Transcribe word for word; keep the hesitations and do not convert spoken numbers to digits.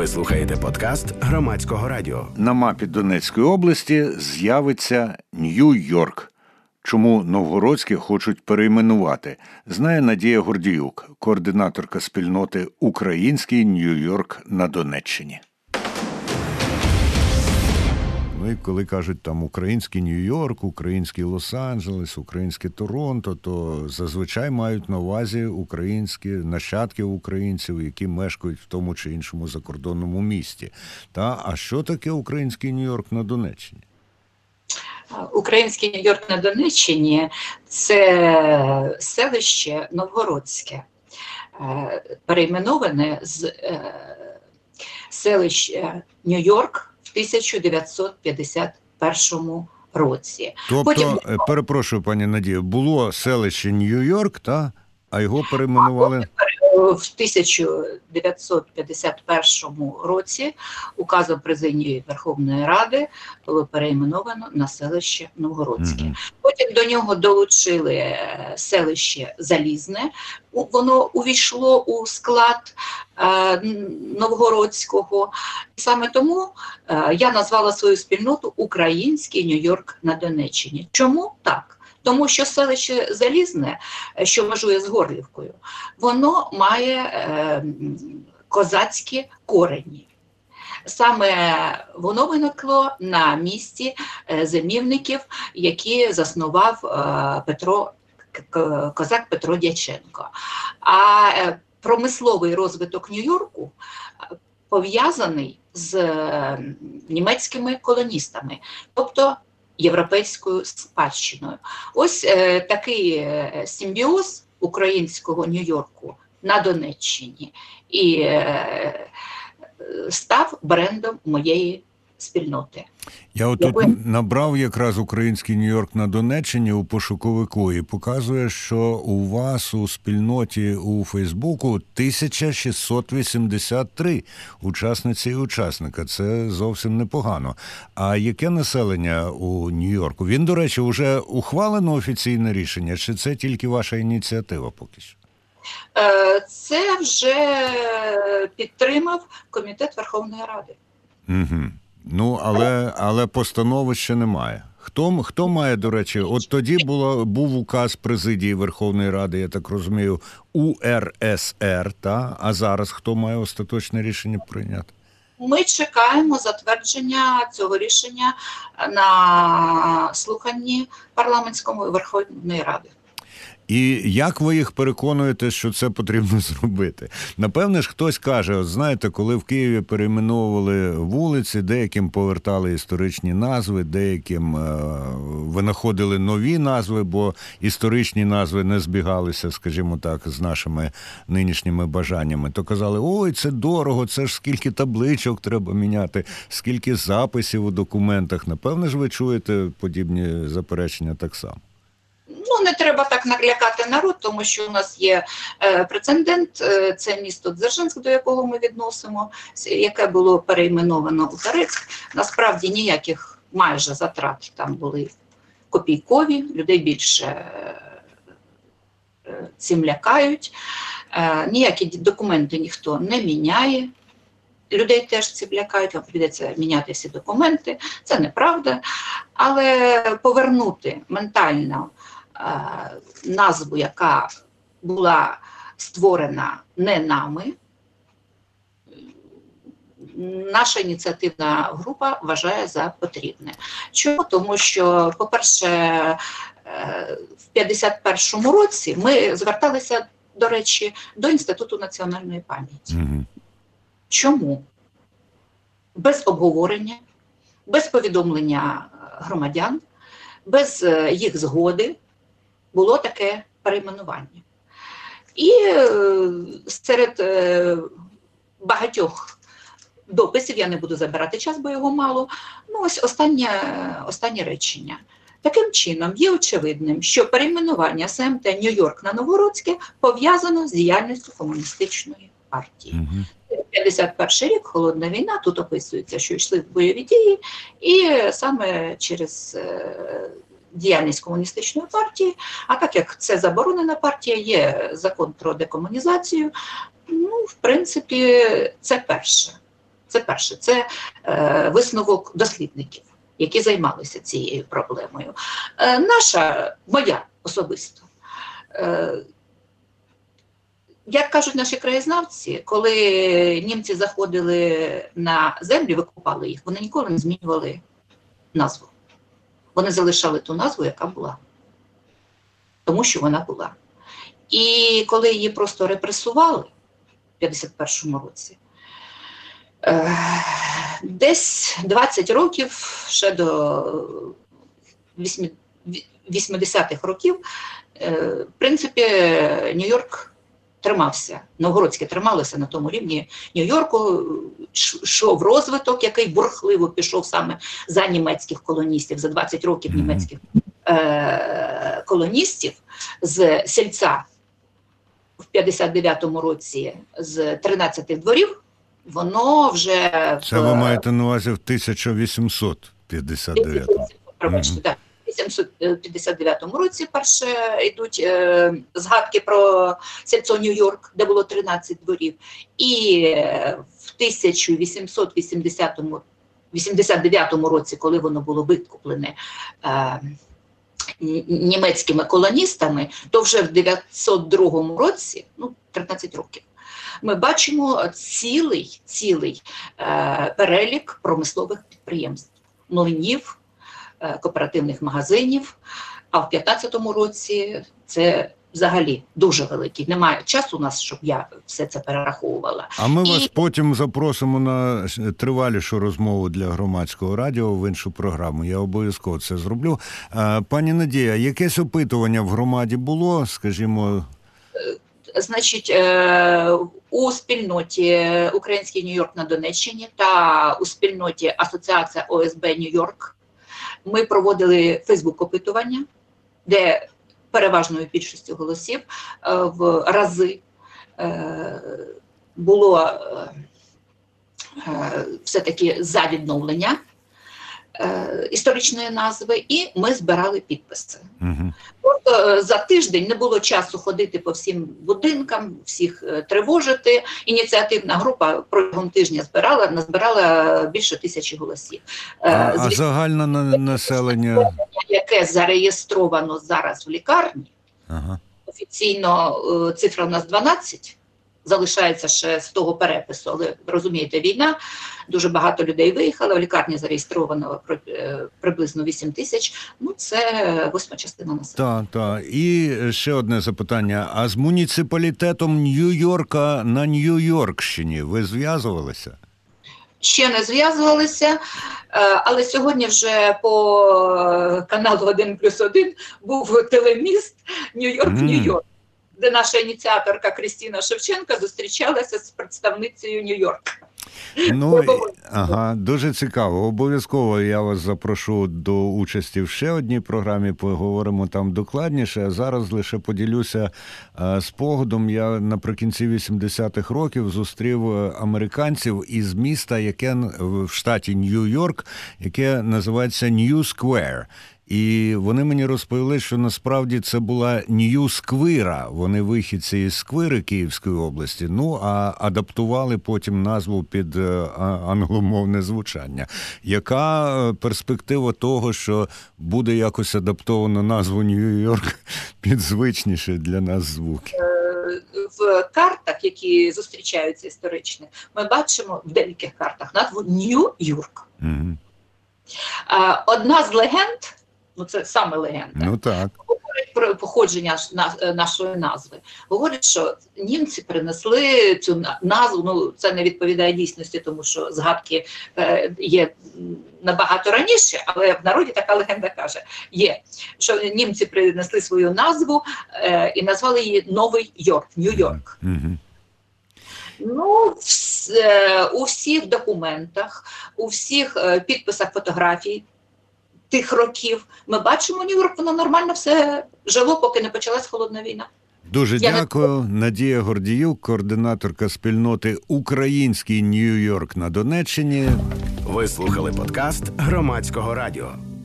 Ви слухаєте подкаст Громадського радіо. На мапі Донецької області з'явиться Нью-Йорк. Чому Новгородське хочуть перейменувати, знає Надія Гордіюк, координаторка спільноти «Український Нью-Йорк» на Донеччині. Ну і коли кажуть там український Нью-Йорк, український Лос-Анджелес, українське Торонто, то зазвичай мають на увазі українські нащадки українців, які мешкають в тому чи іншому закордонному місті. Та, а що таке український Нью-Йорк на Донеччині? Український Нью-Йорк на Донеччині – це селище Новгородське, перейменоване з селища Нью-Йорк в тисяча дев'ятсот п'ятдесят першому році. Тобто, Потім... перепрошую, пані Надію, було селище Нью-Йорк, та, а його перейменували... В тисяча дев'ятсот п'ятдесят першому році указом Президії Верховної Ради було перейменовано на селище Новгородське. Mm-hmm. Потім до нього долучили селище Залізне. Воно увійшло у склад е, Новгородського. Саме тому е, я назвала свою спільноту «Український Нью-Йорк на Донеччині». Чому так? Тому що селище Залізне, що межує з Горлівкою, воно має е, козацькі корені. Саме воно виникло на місці е, зимівників, які заснував е, Петро, козак Петро Дяченко. А е, промисловий розвиток Нью-Йорку пов'язаний з е, німецькими колоністами, тобто європейською спадщиною. Ось е, такий е, симбіоз українського Нью-Йорку на Донеччині і е, став брендом моєї спільноти. Я отут Якої... набрав якраз український Нью-Йорк на Донеччині у пошуковику і показує, що у вас у спільноті у Фейсбуку тисяча шістсот вісімдесят три учасниці і учасника. Це зовсім непогано. А яке населення у Нью-Йорку? Він, до речі, вже ухвалено офіційне рішення, чи це тільки ваша ініціатива поки що? Це вже підтримав Комітет Верховної Ради. Угу. Ну, але, але постанови ще немає. Хто, хто має, до речі, от тоді було, був указ Президії Верховної Ради, я так розумію, У Ер Ес Ер, та? А зараз хто має остаточне рішення прийняти? Ми чекаємо затвердження цього рішення на слуханні парламентському Верховної Ради. І як ви їх переконуєте, що це потрібно зробити? Напевне ж, хтось каже, от знаєте, коли в Києві перейменовували вулиці, деяким повертали історичні назви, деяким е- винаходили нові назви, бо історичні назви не збігалися, скажімо так, з нашими нинішніми бажаннями. То казали, ой, це дорого, це ж скільки табличок треба міняти, скільки записів у документах. Напевне ж, ви чуєте подібні заперечення так само. Ну, не треба так налякати народ, тому що у нас є е, прецедент, е, це місто Дзержинськ, до якого ми відносимо, яке було перейменовано у Торецьк. Насправді ніяких майже затрат там були копійкові, людей більше е, цим лякають, е, ніякі документи ніхто не міняє. Людей теж цим лякають, вам прийдеться міняти всі документи, це неправда, але повернути ментально назву, яка була створена не нами, наша ініціативна група вважає за потрібне. Чому? Тому що, по-перше, в п'ятдесят першому році ми зверталися, до речі, до Інституту національної пам'яті. Mm-hmm. Чому? Без обговорення, без повідомлення громадян, без їх згоди було таке перейменування. І е, серед е, багатьох дописів, я не буду забирати час, бо його мало, ну ось останнє, останнє речення. Таким чином, є очевидним, що перейменування ес ем те Нью-Йорк на Новгородське пов'язано з діяльністю комуністичної партії. Mm-hmm. п'ятдесят перший рік, холодна війна, тут описується, що йшли бойові дії, і саме через е, діяльність комуністичної партії, а так як це заборонена партія, є закон про декомунізацію, ну, в принципі, це перше. Це перше, це е, висновок дослідників, які займалися цією проблемою. Е, наша, моя особисто, е, як кажуть наші краєзнавці, коли німці заходили на землі, викупали їх, вони ніколи не змінювали назву. Вони залишали ту назву, яка була. Тому що вона була. І коли її просто репресували в п'ятдесят першому році, десь двадцять років, ще до вісімдесятих років, в принципі, Нью-Йорк тримався, Новгородське трималося на тому рівні Нью-Йорку, йшов розвиток, який бурхливо пішов саме за німецьких колоністів, за двадцять років німецьких е- колоністів з сільця в п'ятдесят дев'ятому році з тринадцяти дворів, воно вже... Це ви маєте на увазі в тисяча вісімсот п'ятдесят дев'ятому. Пробачте, так. В вісімсот п'ятдесят дев'ятому році перше йдуть е, згадки про сільцо Нью-Йорк, де було тринадцять дворів. І е, в тисяча вісімсот вісімдесят дев'ятому році, коли воно було викуплене е, німецькими колоністами, то вже в дев'ятсот другому році, ну, тринадцять років, ми бачимо цілий, цілий е, перелік промислових підприємств, млинів, е, кооперативних магазинів, а в п'ятнадцятому році це взагалі дуже великий. Немає часу у нас, щоб я все це перераховувала. А ми І... вас потім запросимо на тривалішу розмову для громадського радіо в іншу програму. Я обов'язково це зроблю. Пані Надія, якесь опитування в громаді було, скажімо... Значить, у спільноті Український Нью-Йорк на Донеччині та у спільноті Асоціація О С Б Нью-Йорк ми проводили фейсбук-опитування, де переважною більшістю голосів в рази було все-таки за відновлення історичної назви, і ми збирали підписи. Угу. Просто за тиждень не було часу ходити по всім будинкам, всіх тривожити. Ініціативна група протягом тижня збирала, назбирала більше тисячі голосів. А, а загальне населення? Яке зареєстровано зараз в лікарні, ага. Офіційно цифра у нас дванадцять, залишається ще з того перепису, але, розумієте, війна, дуже багато людей виїхало, в лікарні зареєстровано приблизно вісім тисяч, ну це восьма частина населення. Так, так. І ще одне запитання, а з муніципалітетом Нью-Йорка на Нью-Йоркщині ви зв'язувалися? Ще не зв'язувалися, але сьогодні вже по каналу один плюс один був телеміст Нью-Йорк-Нью-Йорк. Mm. Де наша ініціаторка Крістіна Шевченка зустрічалася з представницею Нью-Йорка. Ну, ага, дуже цікаво. Обов'язково я вас запрошу до участі в ще одній програмі, поговоримо там докладніше. А зараз лише поділюся а, спогадом. Я наприкінці вісімдесятих років зустрів американців із міста, яке в штаті Нью-Йорк, яке називається Нью-Сквер. І вони мені розповіли, що насправді це була Нью-Сквира. Вони вихідці із Сквири Київської області, ну, а адаптували потім назву під англомовне звучання. Яка перспектива того, що буде якось адаптовано назву Нью-Йорк під звичніші для нас звуки? В картах, які зустрічаються історичних, ми бачимо в деяких картах назву Нью-Йорк. Угу. Одна з легенд, ну це саме легенда, ну, так. говорить про походження нашої назви. Говорить, що німці принесли цю назву, ну це не відповідає дійсності, тому що згадки є набагато раніше, але в народі така легенда каже, є, що німці принесли свою назву і назвали її Новий Йорк, Нью-Йорк. Mm-hmm. Ну, в, у всіх документах, у всіх підписах фотографій тих років ми бачимо Нью-Йорк, воно нормально все жило, поки не почалась холодна війна. Дуже Я дякую. не... Надія Гордіюк, координаторка спільноти «Український Нью-Йорк» на Донеччині. Ви слухали подкаст Громадського радіо.